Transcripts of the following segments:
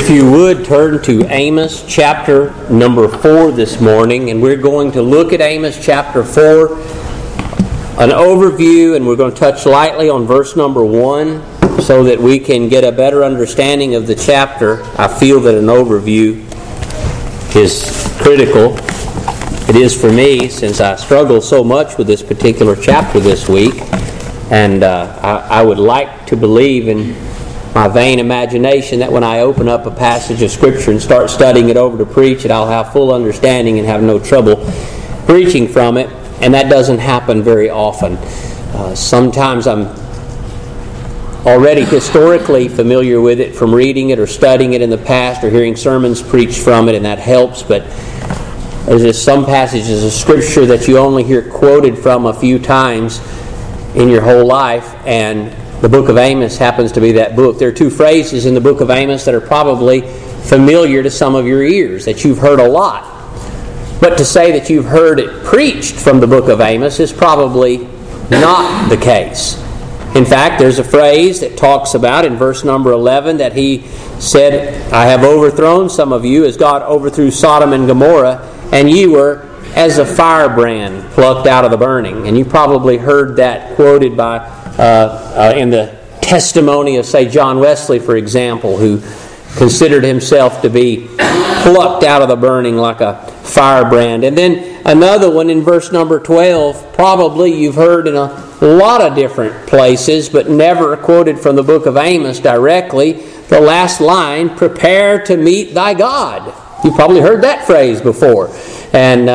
If you would turn to Amos chapter number 4 this morning, and we're going to look at Amos chapter 4, an overview, and we're going to touch lightly on verse number 1 so that we can get a better understanding of the chapter. I feel that an overview is critical. It is for me, since I struggle so much with this particular chapter this week, and I would like to believe in my vain imagination that when I open up a passage of Scripture and start studying it over to preach it, I'll have full understanding and have no trouble preaching from it, and that doesn't happen very often. Sometimes I'm already historically familiar with it from reading it or studying it in the past or hearing sermons preached from it, and that helps, but there's just some passages of Scripture that you only hear quoted from a few times in your whole life, and the book of Amos happens to be that book. There are two phrases in the book of Amos that are probably familiar to some of your ears, that you've heard a lot. But to say that you've heard it preached from the book of Amos is probably not the case. In fact, there's a phrase that talks about in verse number 11 that he said, "I have overthrown some of you as God overthrew Sodom and Gomorrah, and ye were as a firebrand plucked out of the burning." And you probably heard that quoted by in the testimony of, say, John Wesley, for example, who considered himself to be plucked out of the burning like a firebrand. And then another one in verse number 12, probably you've heard in a lot of different places, but never quoted from the book of Amos directly, the last line, "Prepare to meet thy God." You've probably heard that phrase before. And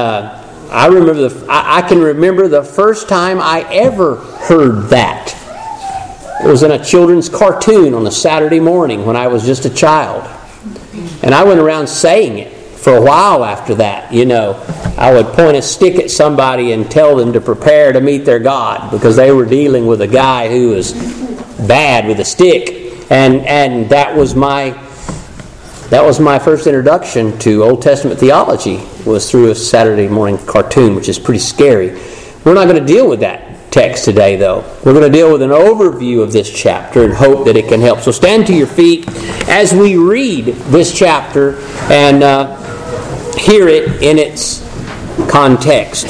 I can remember the first time I ever heard that. It was in a children's cartoon on a Saturday morning when I was just a child. And I went around saying it for a while after that. You know, I would point a stick at somebody and tell them to prepare to meet their God, because they were dealing with a guy who was bad with a stick. And that was my first introduction to Old Testament theology, was through a Saturday morning cartoon, which is pretty scary. We're not going to deal with that text today, though. We're going to deal with an overview of this chapter and hope that it can help. So stand to your feet as we read this chapter and hear it in its context.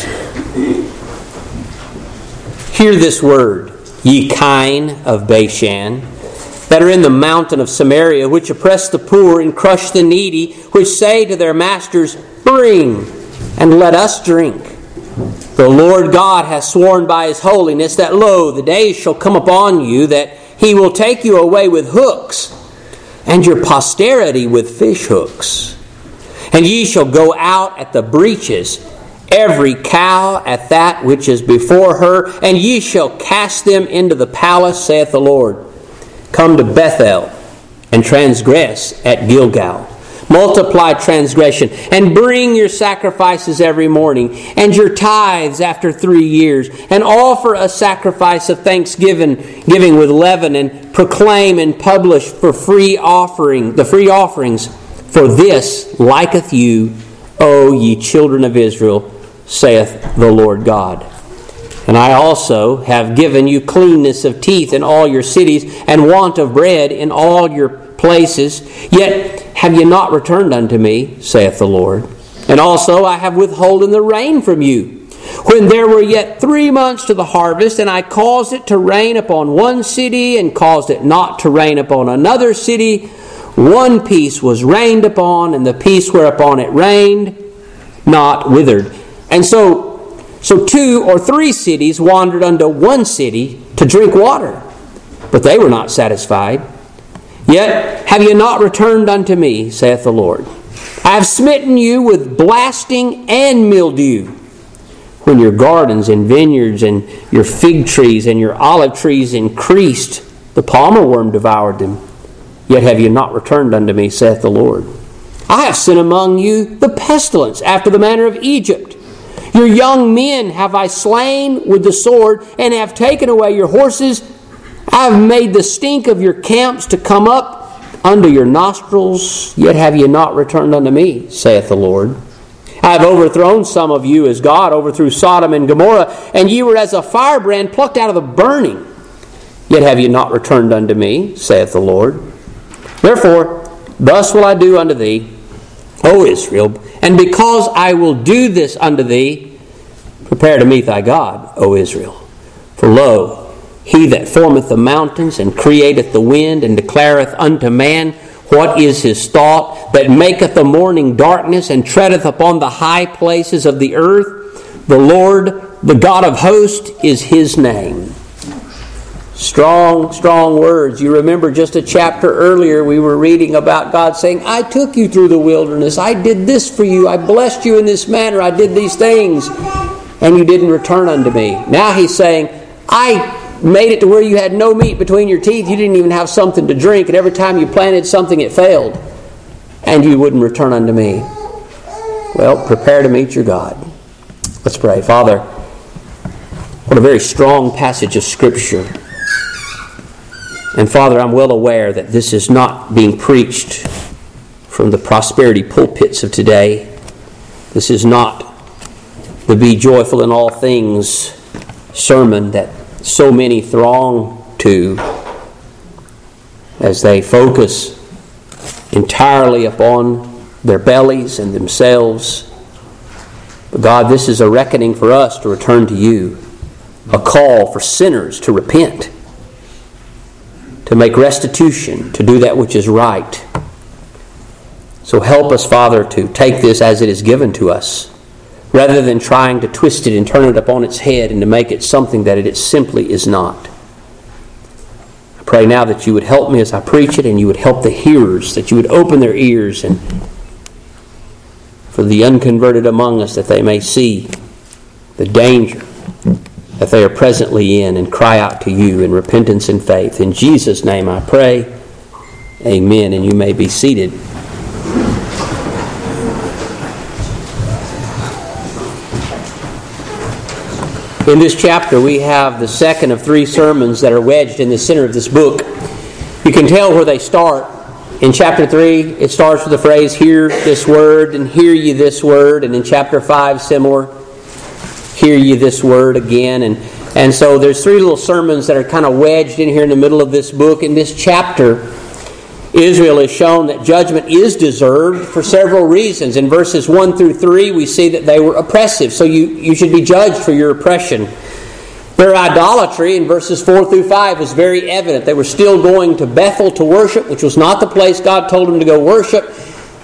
Hear this word, ye kine of Bashan, that are in the mountain of Samaria, which oppress the poor and crush the needy, which say to their masters, "Bring, and let us drink. The Lord God hath sworn by His holiness that, lo, the days shall come upon you that He will take you away with hooks, and your posterity with fish hooks. And ye shall go out at the breaches, every cow at that which is before her, and ye shall cast them into the palace, saith the Lord. Come to Bethel, and transgress at Gilgal. Multiply transgression, and bring your sacrifices every morning, and your tithes after 3 years, and offer a sacrifice of thanksgiving with leaven, and proclaim and publish the free offerings. For this liketh you, O ye children of Israel, saith the Lord God. And I also have given you cleanness of teeth in all your cities, and want of bread in all your places. Yet have ye not returned unto me, saith the Lord. And also I have withholden the rain from you, when there were yet 3 months to the harvest, and I caused it to rain upon one city, and caused it not to rain upon another city. One piece was rained upon, and the piece whereupon it rained not withered. And so 2 or 3 cities wandered unto one city to drink water, but they were not satisfied. Yet have ye not returned unto me, saith the Lord. I have smitten you with blasting and mildew, when your gardens and vineyards and your fig trees and your olive trees increased, the palmer worm devoured them. Yet have ye not returned unto me, saith the Lord. I have sent among you the pestilence after the manner of Egypt. Your young men have I slain with the sword, and have taken away your horses. I have made the stink of your camps to come up unto your nostrils, yet have ye not returned unto me, saith the Lord. I have overthrown some of you as God overthrew Sodom and Gomorrah, and ye were as a firebrand plucked out of the burning, yet have ye not returned unto me, saith the Lord. Therefore Thus will I do unto thee, O Israel, and because I will do this unto thee, prepare to meet thy God, O Israel. For lo, he that formeth the mountains, and createth the wind, and declareth unto man what is his thought, that maketh the morning darkness, and treadeth upon the high places of the earth, the Lord, the God of hosts, is his name. Strong, strong words. You remember just a chapter earlier we were reading about God saying, I took you through the wilderness. I did this for you. I blessed you in this manner. I did these things. And you didn't return unto me. Now he's saying, I made it to where you had no meat between your teeth. You didn't even have something to drink. And every time you planted something, it failed. And you wouldn't return unto me. Well, prepare to meet your God. Let's pray. Father, what a very strong passage of Scripture. And Father, I'm well aware that this is not being preached from the prosperity pulpits of today. This is not the Be Joyful in All Things sermon that so many throng to as they focus entirely upon their bellies and themselves. But God, this is a reckoning for us to return to you, a call for sinners to repent, to make restitution, to do that which is right. So help us, Father, to take this as it is given to us, rather than trying to twist it and turn it upon its head and to make it something that it simply is not. I pray now that you would help me as I preach it, and you would help the hearers, that you would open their ears, and for the unconverted among us, that they may see the danger that they are presently in and cry out to you in repentance and faith. In Jesus' name I pray. Amen. And you may be seated. In this chapter, we have the second of three sermons that are wedged in the center of this book. You can tell where they start. In chapter 3, it starts with the phrase, hear this word, and hear ye this word. And in chapter 5, similar, hear ye this word again. And so there's three little sermons that are kind of wedged in here in the middle of this book. In this chapter, Israel is shown that judgment is deserved for several reasons. In verses 1 through 3, we see that they were oppressive. So you should be judged for your oppression. Their idolatry in verses 4 through 5 was very evident. They were still going to Bethel to worship, which was not the place God told them to go worship.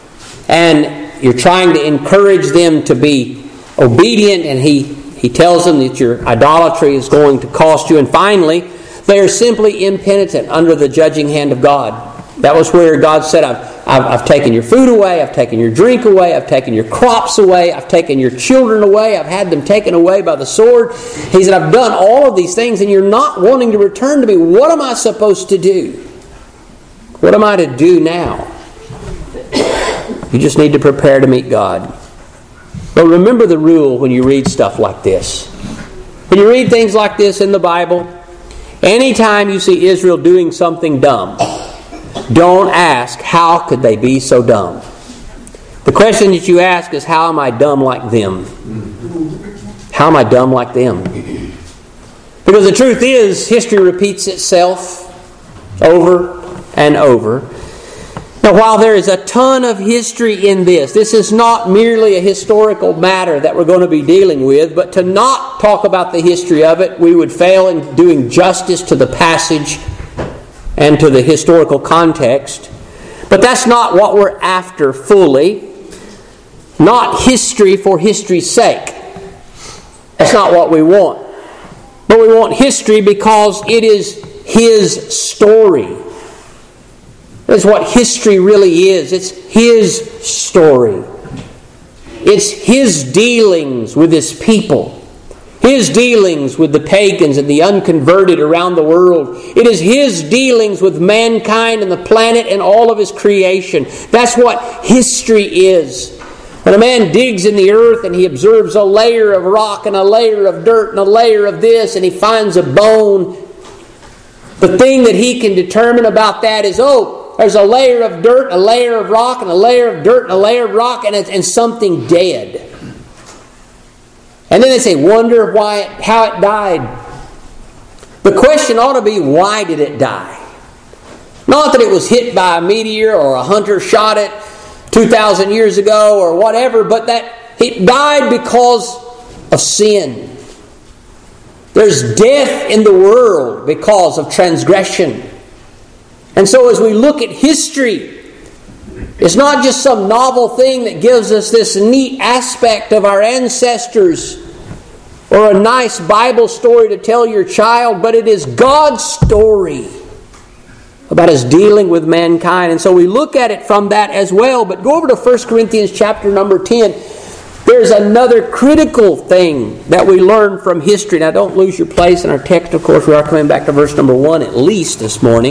And you're trying to encourage them to be obedient, and He tells them that your idolatry is going to cost you. And finally, they are simply impenitent under the judging hand of God. That was where God said, I've taken your food away, I've taken your drink away, I've taken your crops away, I've taken your children away, I've had them taken away by the sword. He said, I've done all of these things, and you're not wanting to return to me. What am I supposed to do? What am I to do now? You just need to prepare to meet God. But remember the rule when you read stuff like this. When you read things like this in the Bible, anytime you see Israel doing something dumb, don't ask, how could they be so dumb? The question that you ask is, how am I dumb like them? How am I dumb like them? Because the truth is, history repeats itself over and over. Now, while there is a ton of history in this is not merely a historical matter that we're going to be dealing with, but to not talk about the history of it, we would fail in doing justice to the passage and to the historical context. But that's not what we're after fully. Not history for history's sake. That's not what we want. But we want history because it is His story. That's what history really is. It's His story. It's His dealings with His people. His dealings with the pagans and the unconverted around the world. It is His dealings with mankind and the planet and all of His creation. That's what history is. When a man digs in the earth and he observes a layer of rock and a layer of dirt and a layer of this, and he finds a bone, the thing that he can determine about that is, there's a layer of dirt, a layer of rock, and a layer of dirt, and a layer of rock, and something dead. And then they say, wonder how it died. The question ought to be, why did it die? Not that it was hit by a meteor or a hunter shot it 2,000 years ago or whatever, but that it died because of sin. There's death in the world because of transgression. And so as we look at history, it's not just some novel thing that gives us this neat aspect of our ancestors or a nice Bible story to tell your child, but it is God's story about His dealing with mankind. And so we look at it from that as well. But go over to 1 Corinthians chapter number 10. There's another critical thing that we learn from history. Now don't lose your place in our text. Of course, we are coming back to verse number 1 at least this morning.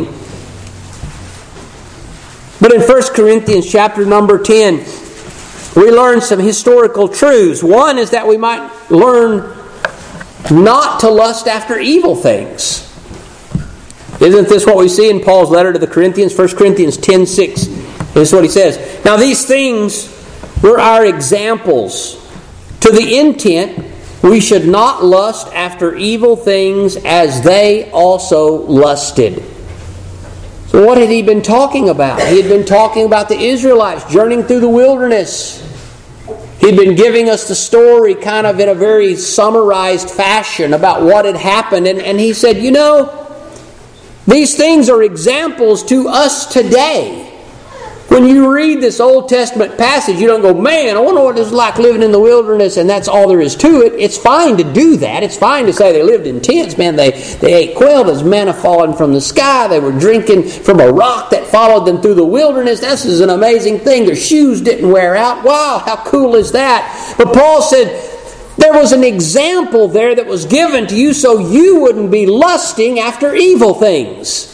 But in 1 Corinthians chapter number 10, we learn some historical truths. One is that we might learn not to lust after evil things. Isn't this what we see in Paul's letter to the Corinthians? 1 Corinthians 10:6. This is what he says. Now these things were our examples, to the intent we should not lust after evil things as they also lusted. So what had he been talking about? He had been talking about the Israelites journeying through the wilderness. He'd been giving us the story kind of in a very summarized fashion about what had happened. And he said, you know, these things are examples to us today. When you read this Old Testament passage, you don't go, man, I wonder what it's like living in the wilderness, and that's all there is to it. It's fine to do that. It's fine to say they lived in tents, man. They ate quail, there's manna falling from the sky. They were drinking from a rock that followed them through the wilderness. This is an amazing thing. Their shoes didn't wear out. Wow, how cool is that? But Paul said, there was an example there that was given to you so you wouldn't be lusting after evil things.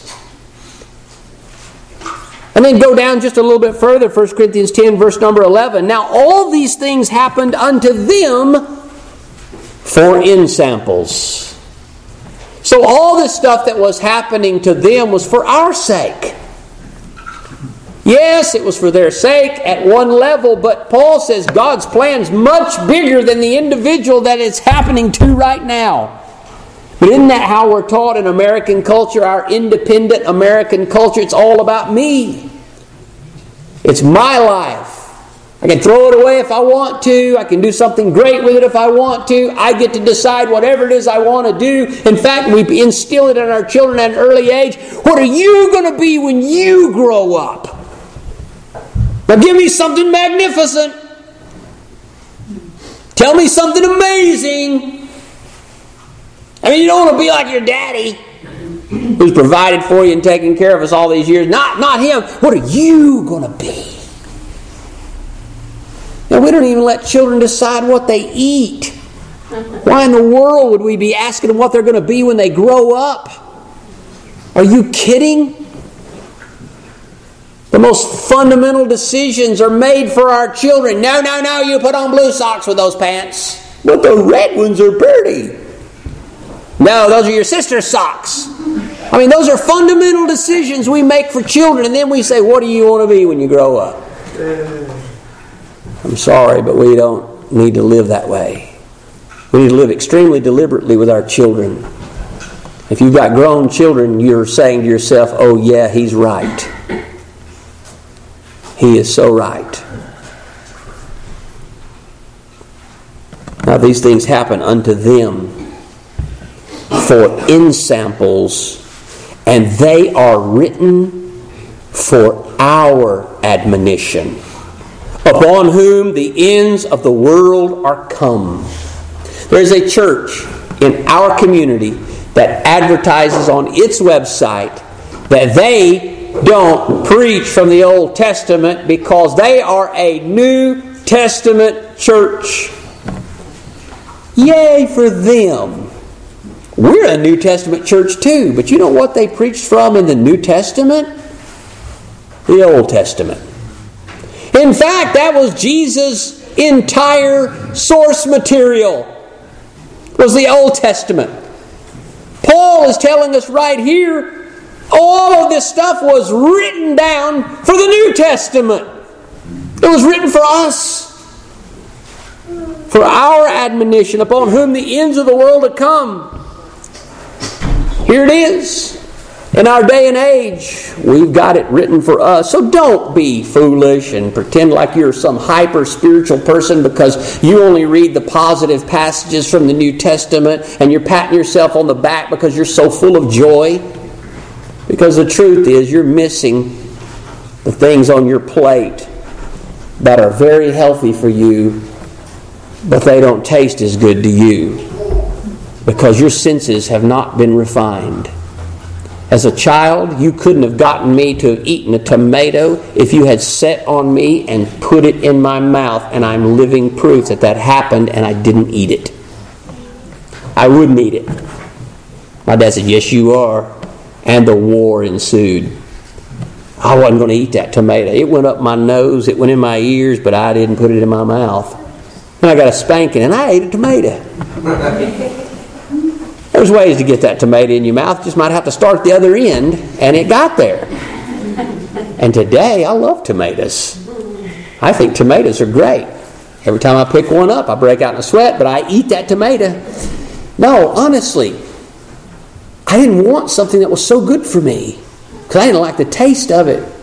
And then go down just a little bit further, 1 Corinthians 10, verse number 11. Now all these things happened unto them for ensamples. So all this stuff that was happening to them was for our sake. Yes, it was for their sake at one level, but Paul says God's plan's much bigger than the individual that it's happening to right now. But isn't that how we're taught in American culture, our independent American culture? It's all about me. It's my life. I can throw it away if I want to. I can do something great with it if I want to. I get to decide whatever it is I want to do. In fact, we instill it in our children at an early age. What are you going to be when you grow up? Now give me something magnificent. Tell me something amazing. I mean, you don't want to be like your daddy who's provided for you and taken care of us all these years. Not him. What are you going to be? Now, we don't even let children decide what they eat. Why in the world would we be asking them what they're going to be when they grow up? Are you kidding? The most fundamental decisions are made for our children. No, you put on blue socks with those pants. But the red ones are pretty. No, those are your sister's socks. I mean, those are fundamental decisions we make for children, and then we say, what do you want to be when you grow up? I'm sorry, but we don't need to live that way. We need to live extremely deliberately with our children. If you've got grown children, you're saying to yourself, oh yeah, he's right. He is so right. Now these things happen unto them for ensamples, and they are written for our admonition, upon whom the ends of the world are come. There is a church in our community that advertises on its website that they don't preach from the Old Testament because they are a New Testament church. Yay for them. We're a New Testament church too, but you know what they preached from in the New Testament? The Old Testament. In fact, that was Jesus' entire source material, was the Old Testament. Paul is telling us right here, all of this stuff was written down for the New Testament. It was written for us, for our admonition, upon whom the ends of the world have come. Here it is. In our day and age, we've got it written for us. So don't be foolish and pretend like you're some hyper-spiritual person because you only read the positive passages from the New Testament and you're patting yourself on the back because you're so full of joy. Because the truth is, you're missing the things on your plate that are very healthy for you, but they don't taste as good to you because your senses have not been refined. As a child, you couldn't have gotten me to have eaten a tomato if you had set on me and put it in my mouth, and I'm living proof that that happened and I didn't eat it. I wouldn't eat it. My dad said, "Yes, you are." And the war ensued. I wasn't going to eat that tomato. It went up my nose, it went in my ears, but I didn't put it in my mouth. And I got a spanking, and I ate a tomato. There's ways to get that tomato in your mouth. Just might have to start at the other end, and it got there. And today, I love tomatoes. I think tomatoes are great. Every time I pick one up, I break out in a sweat, but I eat that tomato. No, honestly, I didn't want something that was so good for me because I didn't like the taste of it.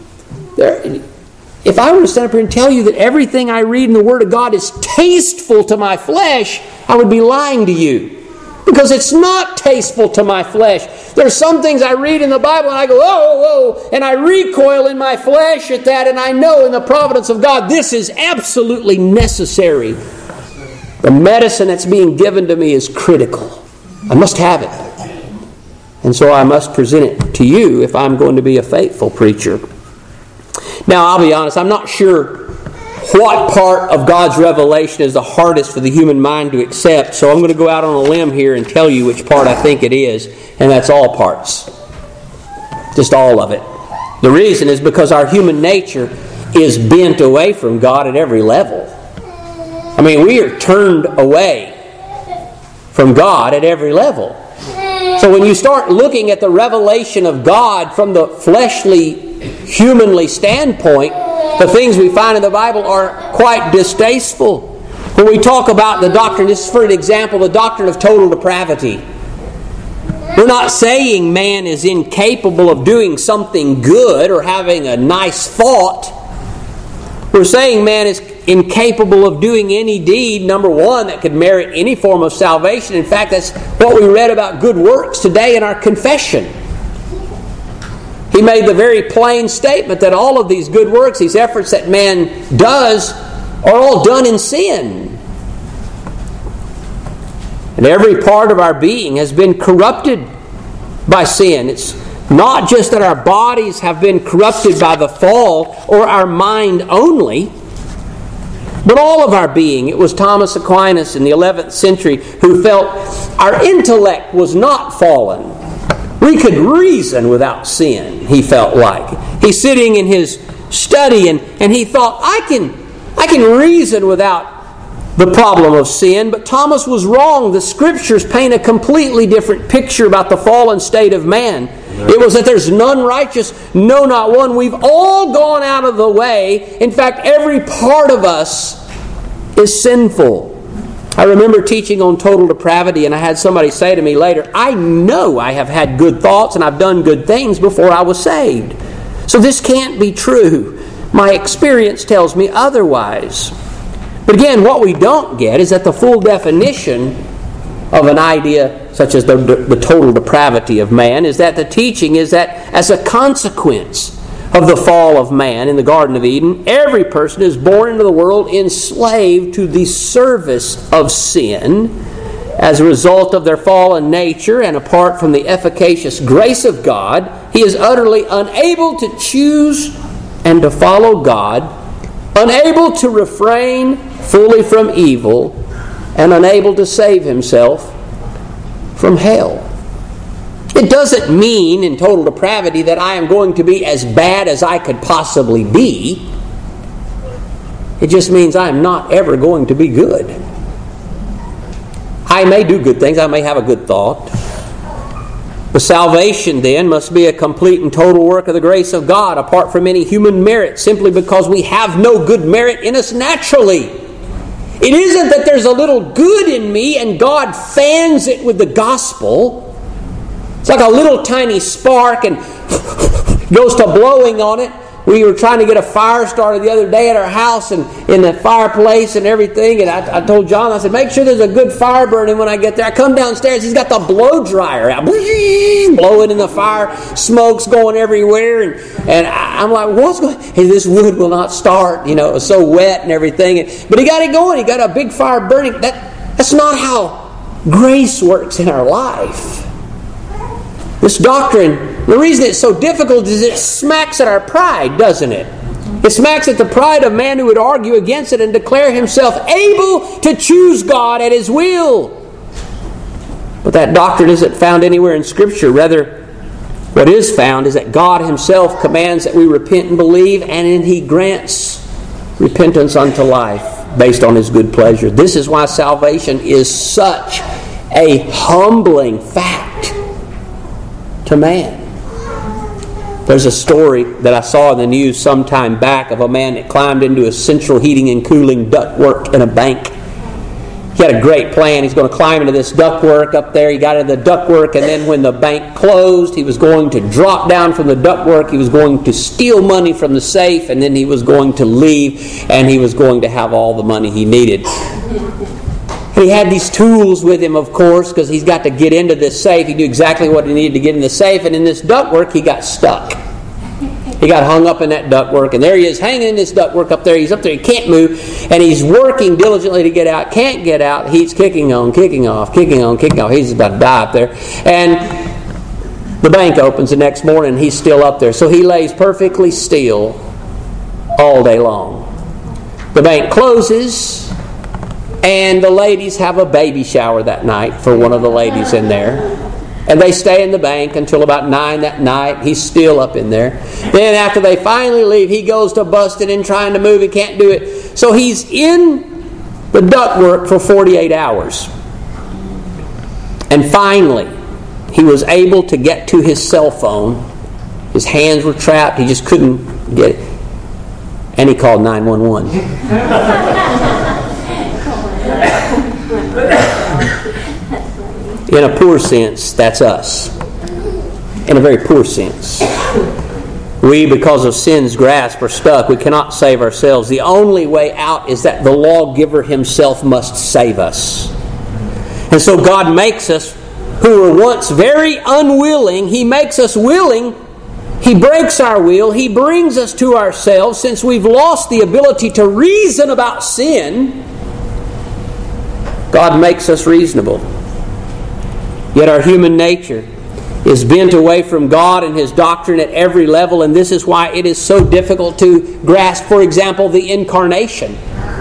If I were to stand up here and tell you that everything I read in the Word of God is tasteful to my flesh, I would be lying to you. Because it's not tasteful to my flesh. There's some things I read in the Bible and I go, oh, and I recoil in my flesh at that, and I know in the providence of God this is absolutely necessary. The medicine that's being given to me is critical. I must have it. And so I must present it to you if I'm going to be a faithful preacher. Now, I'll be honest, I'm not sure what part of God's revelation is the hardest for the human mind to accept, so I'm going to go out on a limb here and tell you which part I think it is, and that's all parts. Just all of it. The reason is because our human nature is bent away from God at every level. I mean, we are turned away from God at every level. So when you start looking at the revelation of God from the fleshly, humanly standpoint, the things we find in the Bible are quite distasteful. When we talk about the doctrine, this is for an example, the doctrine of total depravity. We're not saying man is incapable of doing something good or having a nice thought. We're saying man is incapable of doing any deed, number one, that could merit any form of salvation. In fact, that's what we read about good works today in our confession. He made the very plain statement that all of these good works, these efforts that man does, are all done in sin. And every part of our being has been corrupted by sin. It's not just that our bodies have been corrupted by the fall or our mind only, but all of our being. It was Thomas Aquinas in the 11th century who felt our intellect was not fallen. We could reason without sin, he felt like. He's sitting in his study and he thought, I can reason without the problem of sin. But Thomas was wrong. The Scriptures paint a completely different picture about the fallen state of man. It was that there's none righteous, no, not one. We've all gone out of the way. In fact, every part of us is sinful. I remember teaching on total depravity, and I had somebody say to me later, I know I have had good thoughts and I've done good things before I was saved. So this can't be true. My experience tells me otherwise. But again, what we don't get is that the full definition of an idea such as the total depravity of man is that the teaching is that as a consequence of the fall of man in the Garden of Eden, every person is born into the world enslaved to the service of sin as a result of their fallen nature, and apart from the efficacious grace of God, he is utterly unable to choose and to follow God, unable to refrain fully from evil, and unable to save himself from hell. It doesn't mean in total depravity that I am going to be as bad as I could possibly be. It just means I am not ever going to be good. I may do good things. I may have a good thought. The salvation then must be a complete and total work of the grace of God apart from any human merit, simply because we have no good merit in us naturally. It isn't that there's a little good in me and God fans it with the gospel. It's like a little tiny spark and goes to blowing on it. We were trying to get a fire started the other day at our house and in the fireplace and everything. And I told John, I said, make sure there's a good fire burning when I get there. I come downstairs, he's got the blow dryer out, blowing in the fire, smoke's going everywhere. And I'm like, what's going on? Hey, this wood will not start. You know, it was so wet and everything. But he got it going. He got a big fire burning. That's not how grace works in our life. This doctrine, the reason it's so difficult is it smacks at our pride, doesn't it? It smacks at the pride of man who would argue against it and declare himself able to choose God at His will. But that doctrine isn't found anywhere in Scripture. Rather, what is found is that God Himself commands that we repent and believe, and then He grants repentance unto life based on His good pleasure. This is why salvation is such a humbling fact to man. There's a story that I saw in the news some time back of a man that climbed into a central heating and cooling ductwork in a bank. He had a great plan. He's going to climb into this ductwork up there. He got into the ductwork, and then when the bank closed, he was going to drop down from the ductwork. He was going to steal money from the safe, and then he was going to leave, and he was going to have all the money he needed. And he had these tools with him, of course, because he's got to get into this safe. He knew exactly what he needed to get in the safe. And in this ductwork, he got stuck. He got hung up in that ductwork. And there he is, hanging in this ductwork up there. He's up there, he can't move. And he's working diligently to get out. Can't get out. He's kicking on, kicking off, kicking on, kicking off. He's about to die up there. And the bank opens the next morning, and he's still up there. So he lays perfectly still all day long. The bank closes, and the ladies have a baby shower that night for one of the ladies in there. And they stay in the bank until about 9 that night. He's still up in there. Then after they finally leave, he goes to busting and trying to move. He can't do it. So he's in the ductwork for 48 hours. And finally, he was able to get to his cell phone. His hands were trapped. He just couldn't get it. And he called 911. In a poor sense, that's us. In a very poor sense. We, because of sin's grasp, are stuck. We cannot save ourselves. The only way out is that the lawgiver Himself must save us. And so God makes us, who were once very unwilling, He makes us willing. He breaks our will. He brings us to ourselves. Since we've lost the ability to reason about sin, God makes us reasonable. Yet our human nature is bent away from God and His doctrine at every level, and this is why it is so difficult to grasp, for example, the incarnation.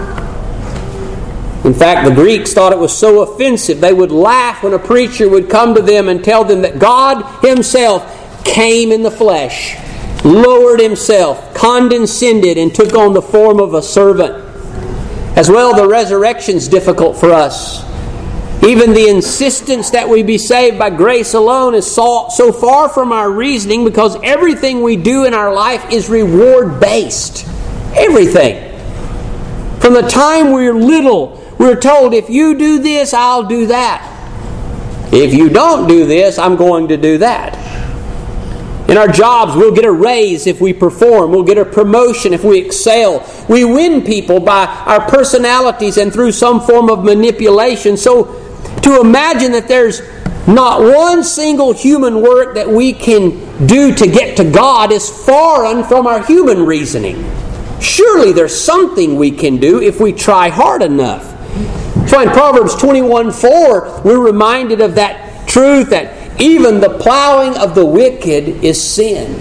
In fact, the Greeks thought it was so offensive. They would laugh when a preacher would come to them and tell them that God Himself came in the flesh, lowered Himself, condescended, and took on the form of a servant. As well, the resurrection's difficult for us. Even the insistence that we be saved by grace alone is so far from our reasoning, because everything we do in our life is reward-based. Everything. From the time we're little, we're told, if you do this, I'll do that. If you don't do this, I'm going to do that. In our jobs, we'll get a raise if we perform. We'll get a promotion if we excel. We win people by our personalities and through some form of manipulation. So, to imagine that there's not one single human work that we can do to get to God is foreign from our human reasoning. Surely there's something we can do if we try hard enough. So in Proverbs 21:4, we're reminded of that truth that even the plowing of the wicked is sin.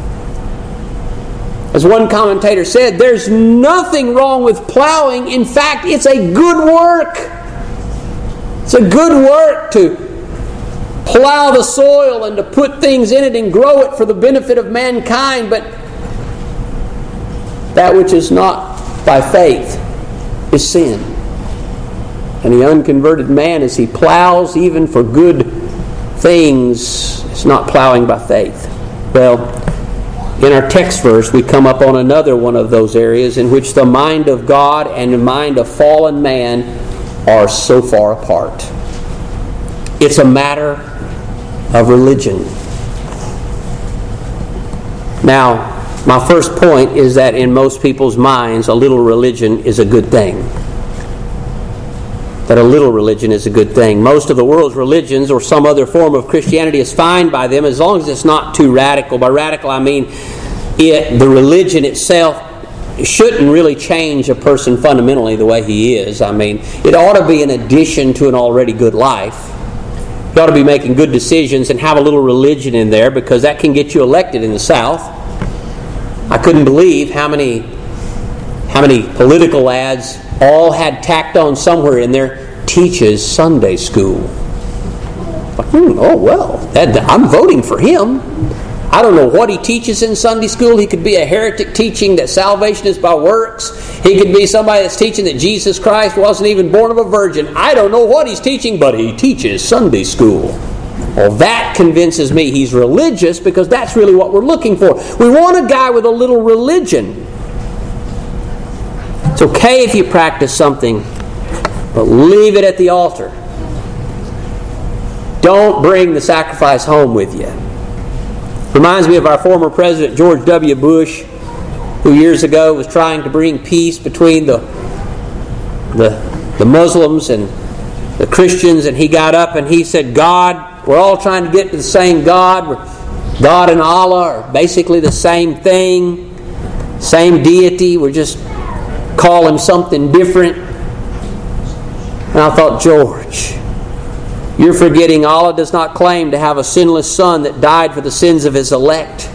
As one commentator said, there's nothing wrong with plowing. In fact, it's a good work. It's a good work to plow the soil and to put things in it and grow it for the benefit of mankind. But that which is not by faith is sin. And the unconverted man, as he plows even for good things, is not plowing by faith. Well, in our text verse, we come up on another one of those areas in which the mind of God and the mind of fallen man are so far apart. It's a matter of religion. Now, my first point is that in most people's minds, a little religion is a good thing. That a little religion is a good thing. Most of the world's religions or some other form of Christianity is fine by them as long as it's not too radical. By radical, I mean the religion itself shouldn't really change a person fundamentally the way he is. I mean, it ought to be an addition to an already good life. You ought to be making good decisions and have a little religion in there, because that can get you elected in the South. I couldn't believe how many political ads all had tacked on somewhere in there, teaches Sunday school. Like, oh well, I'm voting for him. I don't know what he teaches in Sunday school. He could be a heretic teaching that salvation is by works. He could be somebody that's teaching that Jesus Christ wasn't even born of a virgin. I don't know what he's teaching, but he teaches Sunday school. Well, that convinces me he's religious, because that's really what we're looking for. We want a guy with a little religion. It's okay if you practice something, but leave it at the altar. Don't bring the sacrifice home with you. Reminds me of our former president, George W. Bush, who years ago was trying to bring peace between the Muslims and the Christians, and he got up and he said, God, we're all trying to get to the same God. God and Allah are basically the same thing, same deity. We're just call him something different. And I thought, George, you're forgetting Allah does not claim to have a sinless son that died for the sins of his elect.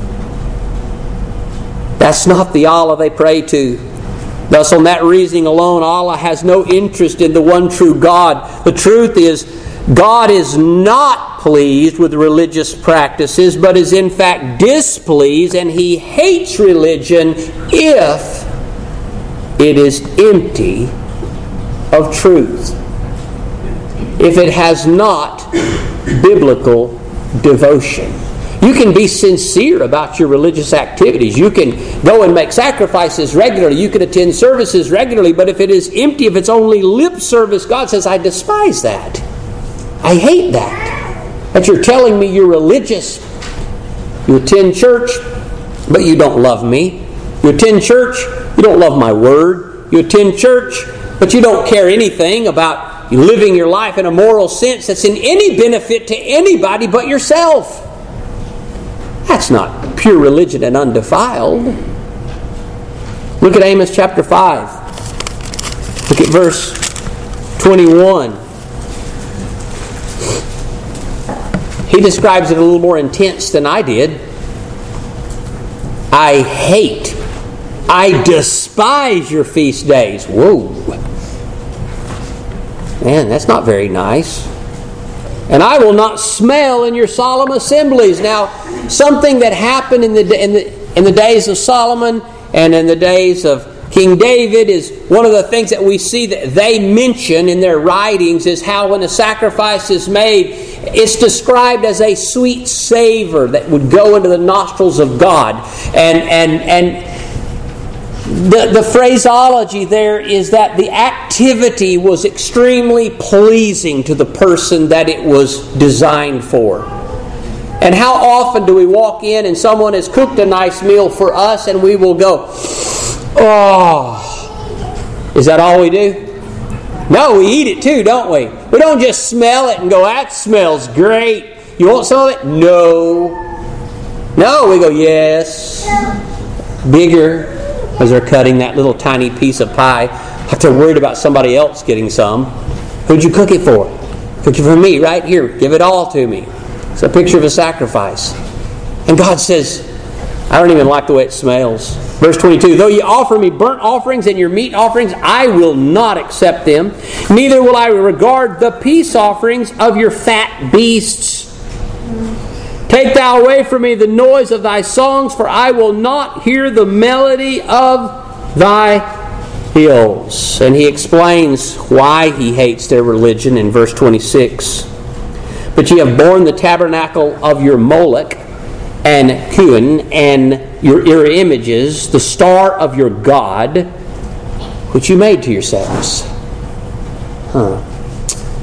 That's not the Allah they pray to. Thus, on that reasoning alone, Allah has no interest in the one true God. The truth is, God is not pleased with religious practices, but is in fact displeased, and He hates religion if it is empty of truth. If it has not biblical devotion. You can be sincere about your religious activities. You can go and make sacrifices regularly. You can attend services regularly. But if it is empty, if it's only lip service, God says, I despise that. I hate that. That you're telling me you're religious. You attend church, but you don't love me. You attend church, you don't love my word. You attend church, but you don't care anything about living your life in a moral sense that's in any benefit to anybody but yourself. That's not pure religion and undefiled. Look at Amos chapter 5. Look at verse 21. He describes it a little more intense than I did. I hate, I despise your feast days. Whoa. Man, that's not very nice. And I will not smell in your solemn assemblies. Now, something that happened in the days of Solomon and in the days of King David is one of the things that we see that they mention in their writings is how when a sacrifice is made, it's described as a sweet savor that would go into the nostrils of God. And the phraseology there is that the activity was extremely pleasing to the person that it was designed for. And how often do we walk in and someone has cooked a nice meal for us and we will go, oh, is that all we do? No, we eat it too, don't we? We don't just smell it and go, that smells great. You want some of it? No. No, we go, yes. Bigger, as they're cutting that little tiny piece of pie. Like they're worried about somebody else getting some. Who'd you cook it for? Cook it for me, right here. Give it all to me. It's a picture of a sacrifice. And God says, I don't even like the way it smells. Verse 22, though you offer me burnt offerings and your meat offerings, I will not accept them. Neither will I regard the peace offerings of your fat beasts. Take thou away from me the noise of thy songs, for I will not hear the melody of thy hills. And he explains why he hates their religion in verse 26. But ye have borne the tabernacle of your Moloch and Huon and your images, the star of your God, which you made to yourselves.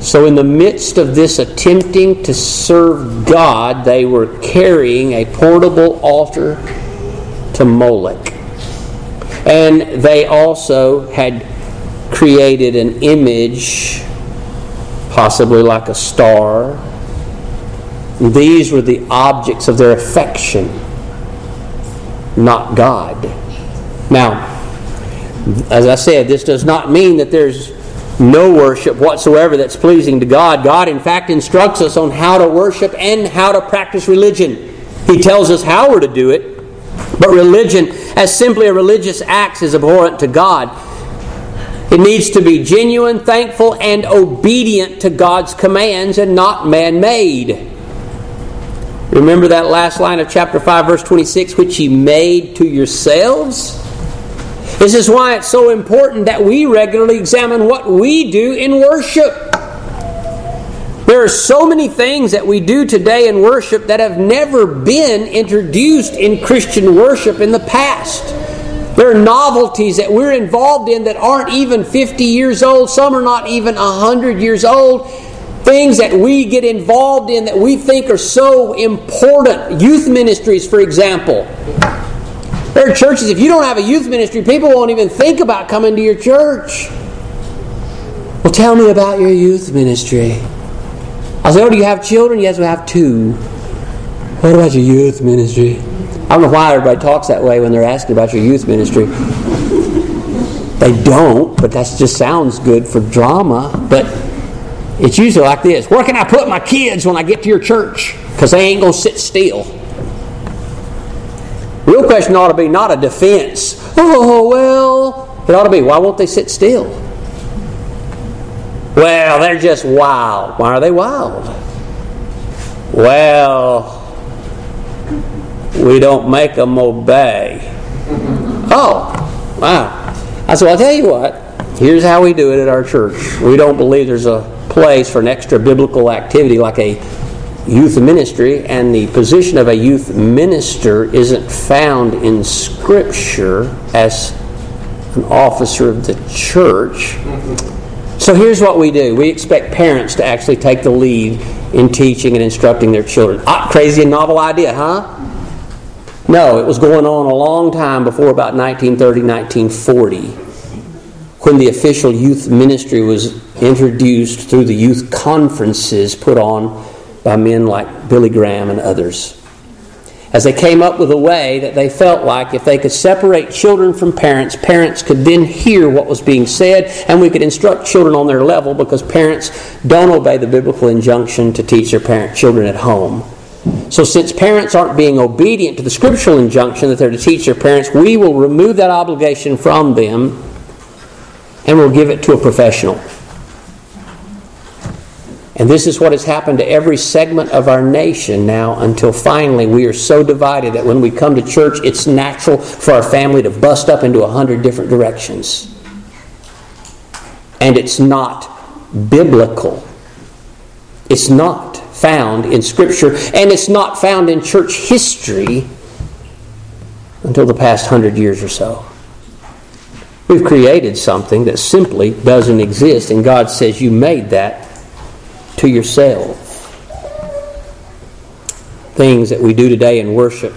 So in the midst of this attempting to serve God, they were carrying a portable altar to Moloch. And they also had created an image, possibly like a star. These were the objects of their affection, not God. Now, as I said, this does not mean that there's no worship whatsoever that's pleasing to God. God, in fact, instructs us on how to worship and how to practice religion. He tells us how we're to do it. But religion, as simply a religious act, is abhorrent to God. It needs to be genuine, thankful, and obedient to God's commands and not man-made. Remember that last line of chapter 5, verse 26, which ye made to yourselves? This is why it's so important that we regularly examine what we do in worship. There are so many things that we do today in worship that have never been introduced in Christian worship in the past. There are novelties that we're involved in that aren't even 50 years old. Some are not even 100 years old. Things that we get involved in that we think are so important. Youth ministries, for example. There are churches, if you don't have a youth ministry, people won't even think about coming to your church. Well, tell me about your youth ministry. I say, oh, do you have children? Yes, we have 2. What about your youth ministry? I don't know why everybody talks that way when they're asking about your youth ministry. They don't, but that just sounds good for drama. But it's usually like this. Where can I put my kids when I get to your church? Because they ain't going to sit still. Real question ought to be not a defense. Oh, well, it ought to be, why won't they sit still? Well, they're just wild. Why are they wild? Well, we don't make them obey. Oh, wow. I said, well, I'll tell you what. Here's how we do it at our church. We don't believe there's a place for an extra biblical activity like a youth ministry, and the position of a youth minister isn't found in Scripture as an officer of the church. So here's what we do. We expect parents to actually take the lead in teaching and instructing their children. Crazy and novel idea, huh? No, it was going on a long time before about 1930, 1940, when the official youth ministry was introduced through the youth conferences put on by men like Billy Graham and others. As they came up with a way that they felt like if they could separate children from parents, parents could then hear what was being said, and we could instruct children on their level, because parents don't obey the biblical injunction to teach their children at home. So since parents aren't being obedient to the scriptural injunction that they're to teach their parents, we will remove that obligation from them and we'll give it to a professional. And this is what has happened to every segment of our nation now, until finally we are so divided that when we come to church, it's natural for our family to bust up into 100 different directions. And it's not biblical. It's not found in Scripture, and it's not found in church history until the past 100 years or so. We've created something that simply doesn't exist, and God says you made that to yourself. Things that we do today in worship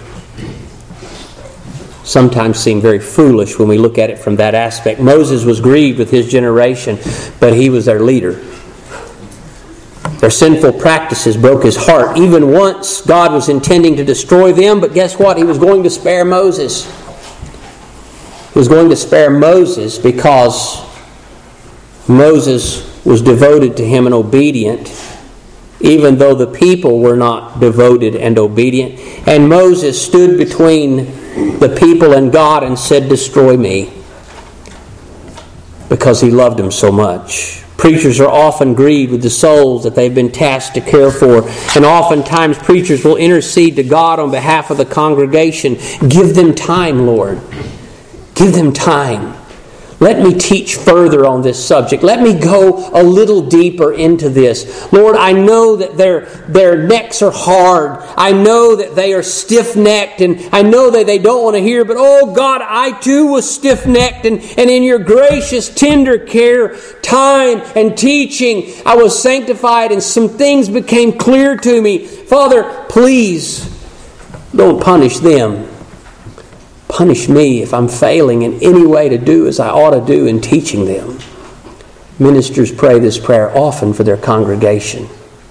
sometimes seem very foolish when we look at it from that aspect. Moses was grieved with his generation, but he was their leader. Their sinful practices broke his heart. Even once God was intending to destroy them, but guess what? He was going to spare Moses. He was going to spare Moses because Moses was devoted to him and obedient, even though the people were not devoted and obedient. And Moses stood between the people and God and said, "Destroy me," because he loved them so much. Preachers are often grieved with the souls that they've been tasked to care for. And oftentimes preachers will intercede to God on behalf of the congregation. Give them time, Lord. Give them time. Let me teach further on this subject. Let me go a little deeper into this. Lord, I know that their necks are hard. I know that they are stiff-necked, and I know that they don't want to hear, but oh God, I too was stiff-necked, and in your gracious, tender care, time, and teaching, I was sanctified, and some things became clear to me. Father, please don't punish them. Punish me if I'm failing in any way to do as I ought to do in teaching them. Ministers pray this prayer often for their congregation.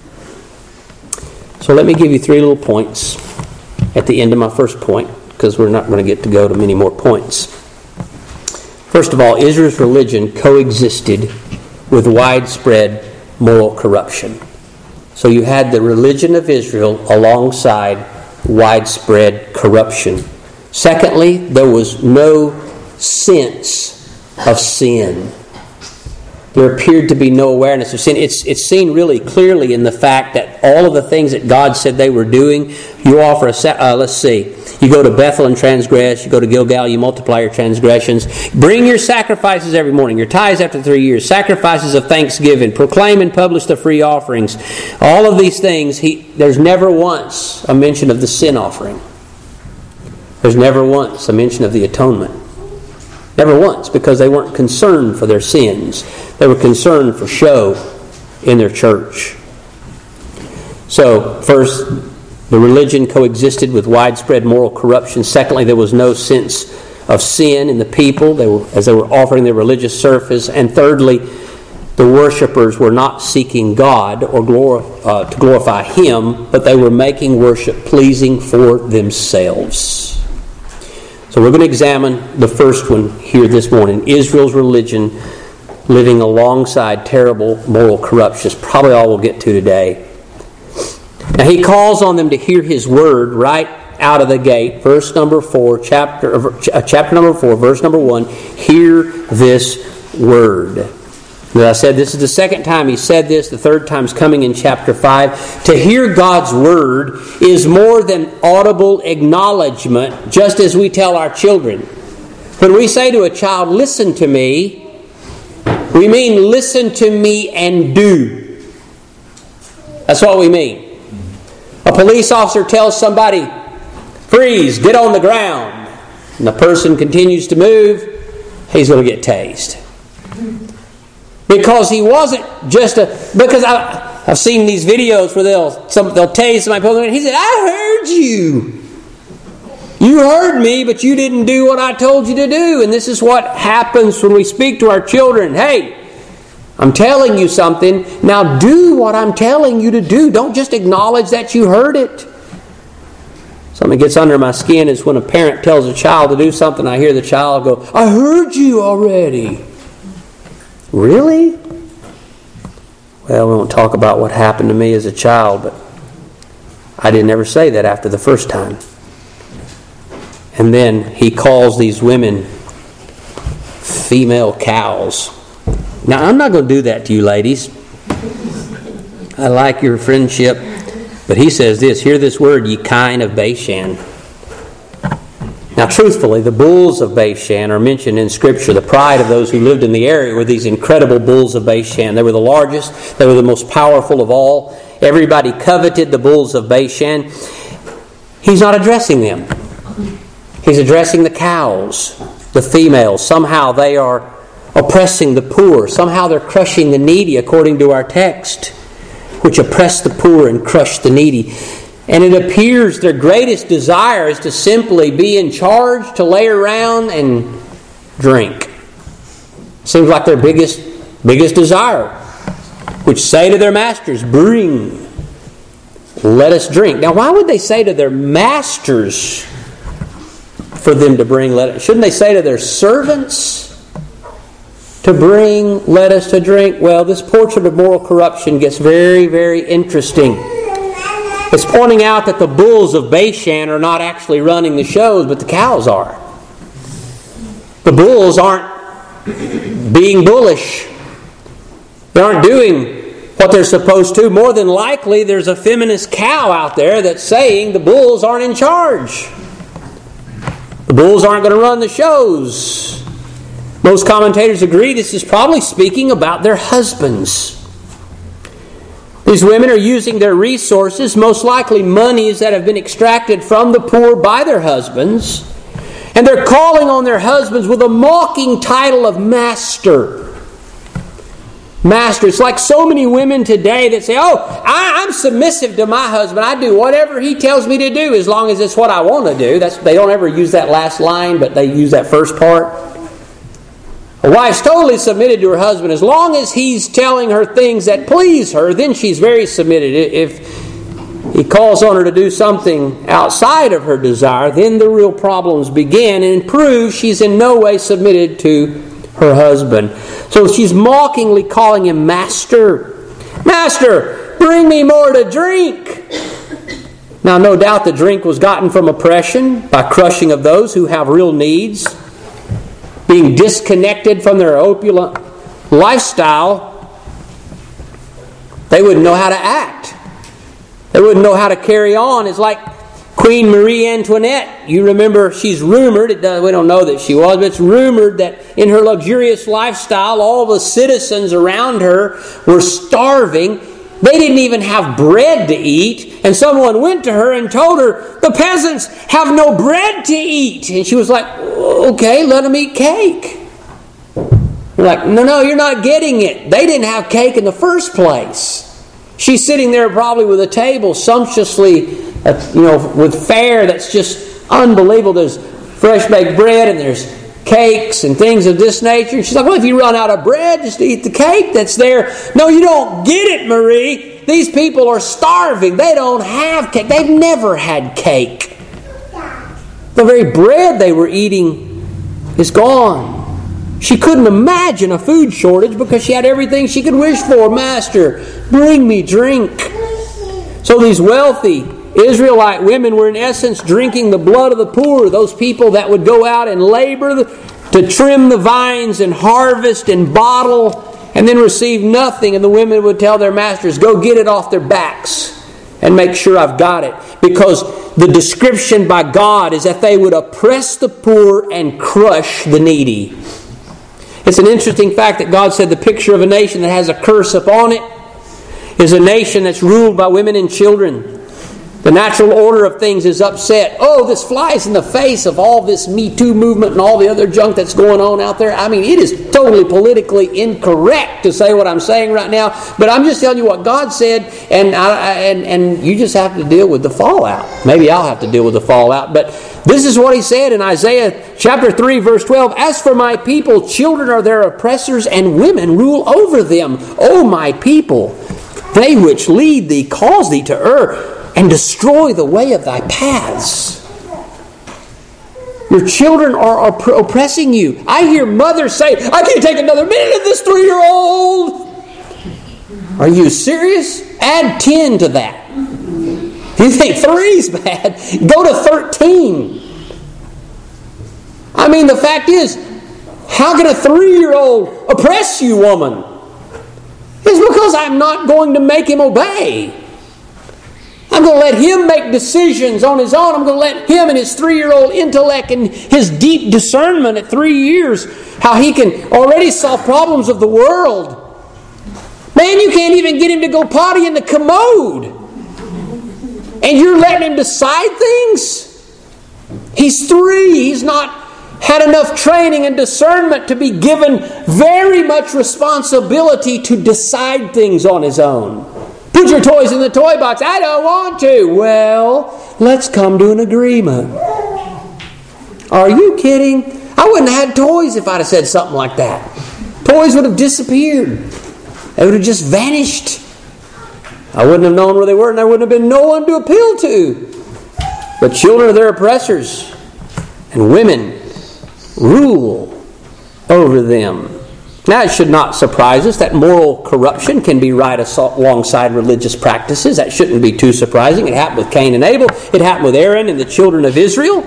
So let me give you 3 little points at the end of my first point, because we're not going to get to go to many more points. First of all, Israel's religion coexisted with widespread moral corruption. So you had the religion of Israel alongside widespread corruption. Secondly, there was no sense of sin. There appeared to be no awareness of sin. It's seen really clearly in the fact that all of the things that God said they were doing, you offer let's see. You go to Bethel and transgress. You go to Gilgal, you multiply your transgressions. Bring your sacrifices every morning. Your tithes after 3 years. Sacrifices of thanksgiving. Proclaim and publish the free offerings. All of these things, there's never once a mention of the sin offering. There's never once a mention of the atonement. Never once, because they weren't concerned for their sins. They were concerned for show in their church. So, first, the religion coexisted with widespread moral corruption. Secondly, there was no sense of sin in the people as they were offering their religious service. And thirdly, the worshipers were not seeking God or to glorify Him, but they were making worship pleasing for themselves. So we're going to examine the first one here this morning. Israel's religion living alongside terrible moral corruption is probably all we'll get to today. Now he calls on them to hear His word right out of the gate. Verse number 4, chapter number 4, verse number 1. Hear this word. As I said, this is the second time he said this. The third time's coming in chapter 5. To hear God's word is more than audible acknowledgement, just as we tell our children. When we say to a child, listen to me, we mean listen to me and do. That's what we mean. A police officer tells somebody, freeze, get on the ground, and the person continues to move, he's going to get tased. Because he wasn't just because I've seen these videos where they'll tase somebody, and he said, I heard you. You heard me, but you didn't do what I told you to do. And this is what happens when we speak to our children. Hey, I'm telling you something. Now do what I'm telling you to do. Don't just acknowledge that you heard it. Something that gets under my skin is when a parent tells a child to do something. I hear the child go, I heard you already. Really? Well, we won't talk about what happened to me as a child, but I didn't ever say that after the first time. And then he calls these women female cows. Now, I'm not going to do that to you ladies. I like your friendship. But he says this, hear this word, ye kine of Bashan. Now, truthfully, the bulls of Bashan are mentioned in Scripture. The pride of those who lived in the area were these incredible bulls of Bashan. They were the largest. They were the most powerful of all. Everybody coveted the bulls of Bashan. He's not addressing them. He's addressing the cows, the females. Somehow they are oppressing the poor. Somehow they're crushing the needy, according to our text, which oppress the poor and crush the needy. And it appears their greatest desire is to simply be in charge, to lay around and drink. Seems like their biggest desire, which say to their masters, bring, let us drink. Now, why would they say to their masters for them to bring, shouldn't they say to their servants to bring, let us to drink? Well, this portrait of moral corruption gets very, very interesting. It's pointing out that the bulls of Bashan are not actually running the shows, but the cows are. The bulls aren't being bullish. They aren't doing what they're supposed to. More than likely, there's a feminist cow out there that's saying the bulls aren't in charge. The bulls aren't going to run the shows. Most commentators agree this is probably speaking about their husbands. These women are using their resources, most likely monies that have been extracted from the poor by their husbands, and they're calling on their husbands with a mocking title of master. Master. It's like so many women today that say, I'm submissive to my husband. I do whatever he tells me to do as long as it's what I want to do. They don't ever use that last line, but they use that first part. A wife's totally submitted to her husband. As long as he's telling her things that please her, then she's very submitted. If he calls on her to do something outside of her desire, then the real problems begin, and proves she's in no way submitted to her husband. So she's mockingly calling him master. Master, bring me more to drink. Now, no doubt the drink was gotten from oppression by crushing of those who have real needs, being disconnected from their opulent lifestyle. They wouldn't know how to act. They wouldn't know how to carry on. It's like Queen Marie Antoinette. You remember, she's rumored, we don't know that she was, but it's rumored that in her luxurious lifestyle, all the citizens around her were starving. They didn't even have bread to eat. And someone went to her and told her, the peasants have no bread to eat. And she was like, okay, let them eat cake. They're like, no, you're not getting it. They didn't have cake in the first place. She's sitting there probably with a table sumptuously, with fare that's just unbelievable. There's fresh baked bread and there's cakes and things of this nature. And she's like, well, if you run out of bread, just eat the cake that's there. No, you don't get it, Marie. These people are starving. They don't have cake. They've never had cake. The very bread they were eating is gone. She couldn't imagine a food shortage because she had everything she could wish for. Master, bring me drink. So these wealthy Israelite women were in essence drinking the blood of the poor, those people that would go out and labor to trim the vines and harvest and bottle and then receive nothing. And the women would tell their masters, go get it off their backs and make sure I've got it. Because the description by God is that they would oppress the poor and crush the needy. It's an interesting fact that God said the picture of a nation that has a curse upon it is a nation that's ruled by women and children. The natural order of things is upset. Oh, this flies in the face of all this Me Too movement and all the other junk that's going on out there. I mean, it is totally politically incorrect to say what I'm saying right now, but I'm just telling you what God said, and you just have to deal with the fallout. Maybe I'll have to deal with the fallout, but this is what He said in Isaiah chapter 3, verse 12. As for my people, children are their oppressors, and women rule over them. O my people, they which lead thee cause thee to err, and destroy the way of thy paths. Your children are oppressing you. I hear mothers say, I can't take another minute of this 3-year-old. Are you serious? Add 10 to that. If you think 3's bad, go to 13. I mean, the fact is, how can a 3-year-old oppress you, woman? It's because I'm not going to make him obey. I'm going to let him make decisions on his own. I'm going to let him and his 3-year-old intellect and his deep discernment at 3 years, how he can already solve problems of the world. Man, you can't even get him to go potty in the commode. And you're letting him decide things? He's 3. He's not had enough training and discernment to be given very much responsibility to decide things on his own. Put your toys in the toy box. I don't want to. Well, let's come to an agreement. Are you kidding? I wouldn't have had toys if I'd have said something like that. Toys would have disappeared. They would have just vanished. I wouldn't have known where they were, and there wouldn't have been no one to appeal to. But children are their oppressors, and women rule over them. Now, it should not surprise us that moral corruption can be right alongside religious practices. That shouldn't be too surprising. It happened with Cain and Abel. It happened with Aaron and the children of Israel.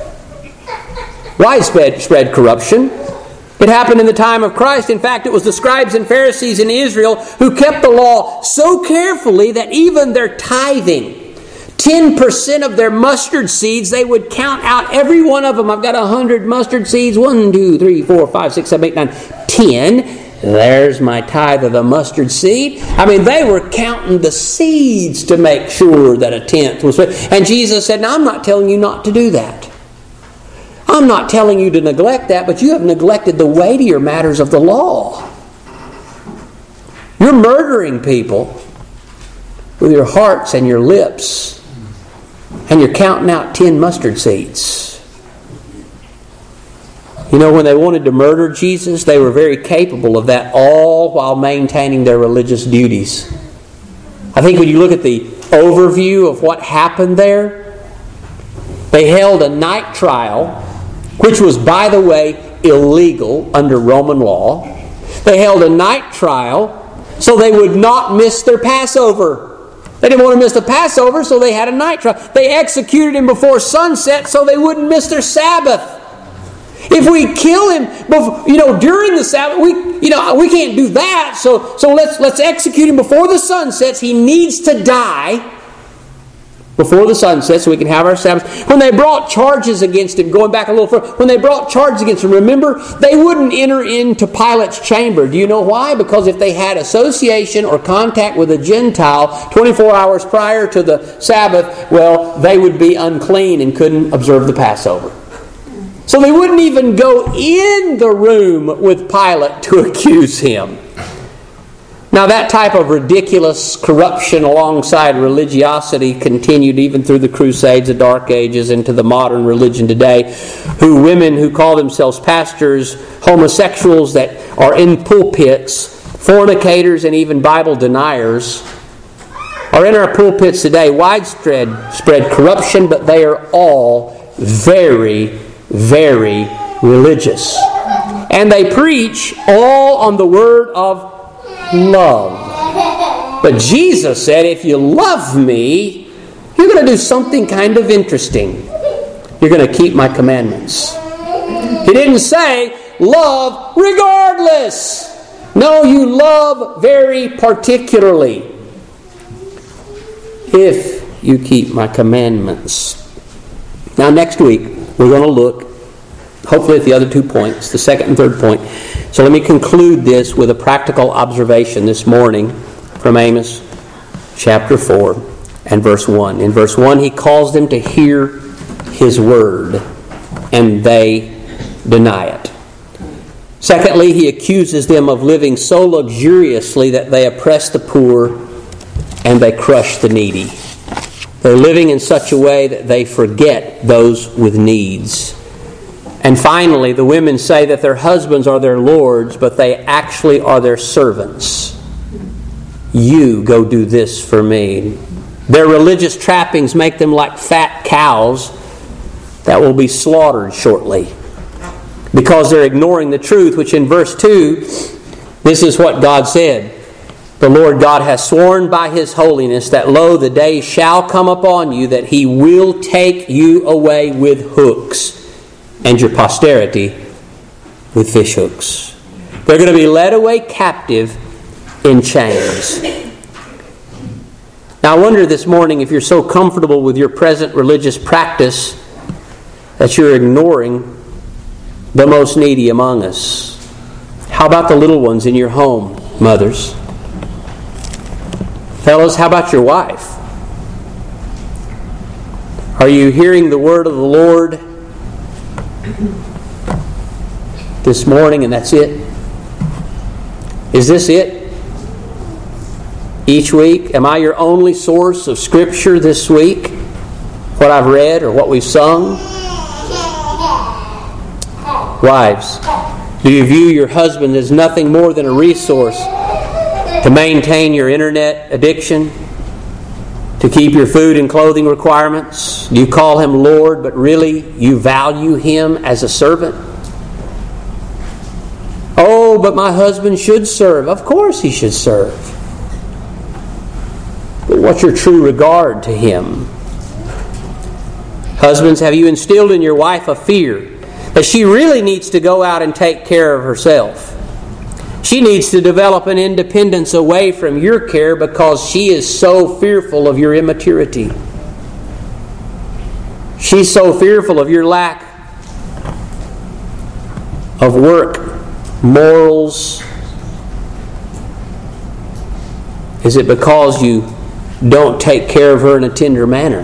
Widespread corruption. It happened in the time of Christ. In fact, it was the scribes and Pharisees in Israel who kept the law so carefully that even their tithing 10% of their mustard seeds, they would count out every one of them. I've got 100 mustard seeds. 1, 2, 3, 4, 5, 6, 7, 8, 9, 10. There's my tithe of the mustard seed. I mean, they were counting the seeds to make sure that a tenth was. And Jesus said, now I'm not telling you not to do that. I'm not telling you to neglect that, but you have neglected the weightier matters of the law. You're murdering people with your hearts and your lips. And you're counting out 10 mustard seeds. You know, when they wanted to murder Jesus, they were very capable of that, all while maintaining their religious duties. I think when you look at the overview of what happened there, they held a night trial, which was, by the way, illegal under Roman law. They held a night trial so they would not miss their Passover. They didn't want to miss the Passover, so they had a night trial. They executed him before sunset so they wouldn't miss their Sabbath. If we kill him during the Sabbath, we can't do that. So let's execute him before the sun sets. He needs to die before the sun sets so we can have our Sabbath. When they brought charges against him, going back a little further, when they brought charges against him, remember, they wouldn't enter into Pilate's chamber. Do you know why? Because if they had association or contact with a Gentile 24 hours prior to the Sabbath, well, they would be unclean and couldn't observe the Passover. So they wouldn't even go in the room with Pilate to accuse him. Now that type of ridiculous corruption alongside religiosity continued even through the Crusades, the Dark Ages, into the modern religion today. Women who call themselves pastors, homosexuals that are in pulpits, fornicators and even Bible deniers are in our pulpits today. Widespread corruption, but they are all very, very religious. And they preach all on the word of love. But Jesus said, if you love me, you're going to do something kind of interesting. You're going to keep my commandments. He didn't say, love regardless. No, you love very particularly. If you keep my commandments. Now next week, we're going to look, hopefully at the other 2 points, the second and third point. So let me conclude this with a practical observation this morning from Amos chapter 4 and verse 1. In verse 1, he calls them to hear his word, and they deny it. Secondly, he accuses them of living so luxuriously that they oppress the poor and they crush the needy. They're living in such a way that they forget those with needs. And finally, the women say that their husbands are their lords, but they actually are their servants. You go do this for me. Their religious trappings make them like fat cows that will be slaughtered shortly, because they're ignoring the truth, which in verse 2, this is what God said. The Lord God has sworn by his holiness that, lo, the day shall come upon you that he will take you away with hooks, and your posterity with fish hooks. They're going to be led away captive in chains. Now I wonder this morning if you're so comfortable with your present religious practice that you're ignoring the most needy among us. How about the little ones in your home, mothers? Fellows, how about your wife? Are you hearing the word of the Lord this morning, and that's it? Is this it? Each week? Am I your only source of Scripture this week? What I've read or what we've sung? Wives, do you view your husband as nothing more than a resource to maintain your internet addiction? To keep your food and clothing requirements? Do you call him Lord, but really you value him as a servant? Oh, but my husband should serve. Of course he should serve. But what's your true regard to him? Husbands, have you instilled in your wife a fear that she really needs to go out and take care of herself? She needs to develop an independence away from your care because she is so fearful of your immaturity. She's so fearful of your lack of work, morals. Is it because you don't take care of her in a tender manner?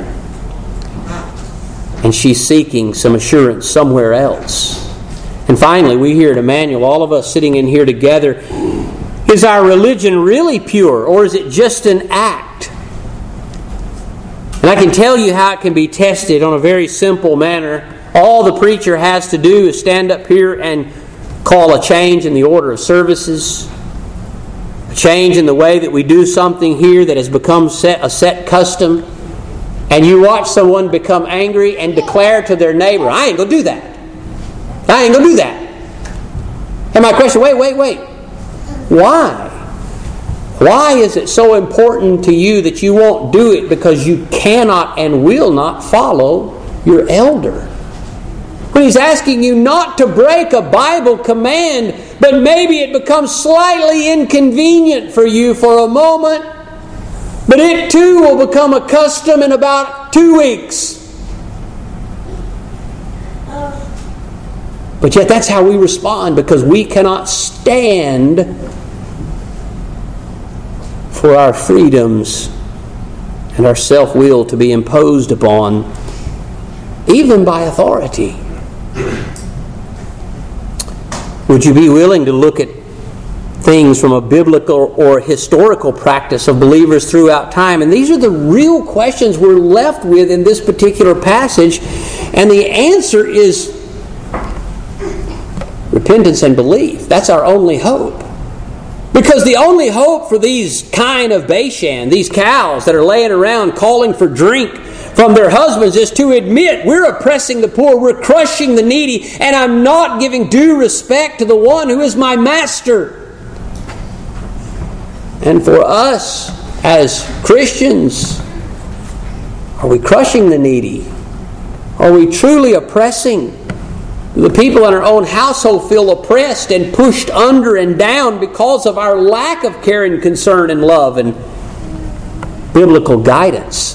And she's seeking some assurance somewhere else. And finally, we here at Emmanuel, all of us sitting in here together, is our religion really pure, or is it just an act? And I can tell you how it can be tested on a very simple manner. All the preacher has to do is stand up here and call a change in the order of services, a change in the way that we do something here that has become a set custom, and you watch someone become angry and declare to their neighbor, I ain't going to do that. I ain't going to do that. And my question, wait. Why? Why is it so important to you that you won't do it because you cannot and will not follow your elder? When he's asking you not to break a Bible command, but maybe it becomes slightly inconvenient for you for a moment, but it too will become a custom in about 2 weeks. But yet that's how we respond, because we cannot stand for our freedoms and our self-will to be imposed upon, even by authority. Would you be willing to look at things from a biblical or historical practice of believers throughout time? And these are the real questions we're left with in this particular passage. And the answer is repentance and belief. That's our only hope. Because the only hope for these kind of Bashan, these cows that are laying around calling for drink from their husbands, is to admit we're oppressing the poor, we're crushing the needy, and I'm not giving due respect to the one who is my master. And for us as Christians, are we crushing the needy? Are we truly oppressing? The people in our own household feel oppressed and pushed under and down because of our lack of care and concern and love and biblical guidance.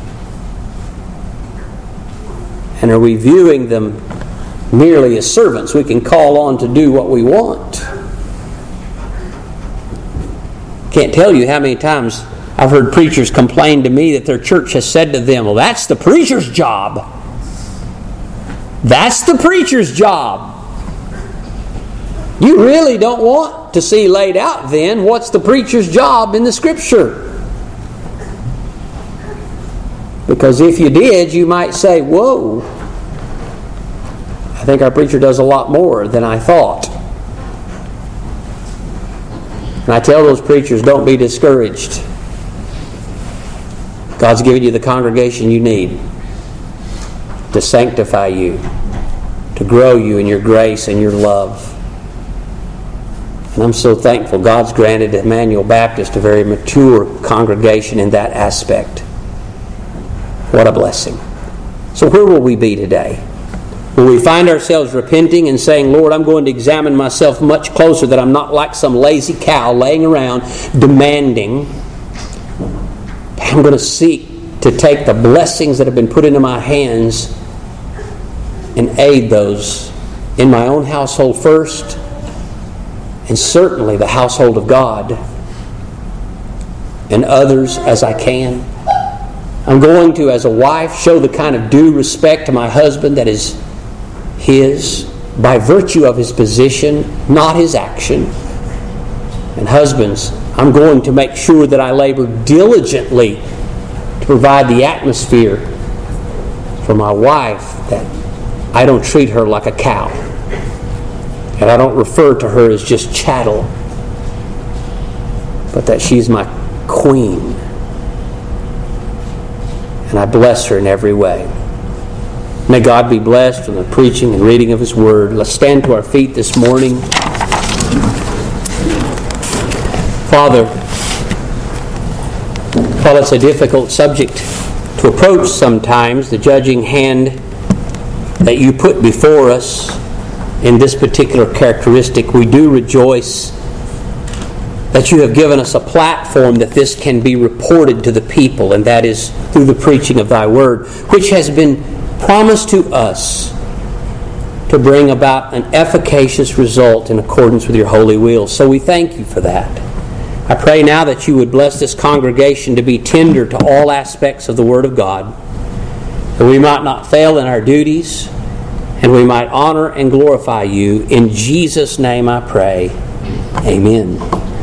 And are we viewing them merely as servants we can call on to do what we want? Can't tell you how many times I've heard preachers complain to me that their church has said to them, well, that's the preacher's job. That's the preacher's job. You really don't want to see laid out then what's the preacher's job in the Scripture. Because if you did, you might say, whoa, I think our preacher does a lot more than I thought. And I tell those preachers, don't be discouraged. God's given you the congregation you need to sanctify you, to grow you in your grace and your love. And I'm so thankful God's granted Emmanuel Baptist a very mature congregation in that aspect. What a blessing. So where will we be today? Will we find ourselves repenting and saying, Lord, I'm going to examine myself much closer, that I'm not like some lazy cow laying around demanding. I'm going to seek to take the blessings that have been put into my hands and aid those in my own household first, and certainly the household of God, and others as I can. I'm going to, as a wife, show the kind of due respect to my husband that is his by virtue of his position, not his action. And husbands, I'm going to make sure that I labor diligently to provide the atmosphere for my wife, that I don't treat her like a cow, and I don't refer to her as just chattel, but that she's my queen, and I bless her in every way. May God be blessed from the preaching and reading of His Word. Let's stand to our feet this morning. Father, while it's a difficult subject to approach sometimes, the judging hand that you put before us in this particular characteristic, we do rejoice that you have given us a platform that this can be reported to the people, and that is through the preaching of Thy Word, which has been promised to us to bring about an efficacious result in accordance with your holy will. So we thank you for that. I pray now that you would bless this congregation to be tender to all aspects of the Word of God, that we might not fail in our duties, and we might honor and glorify you. In Jesus' name I pray. Amen.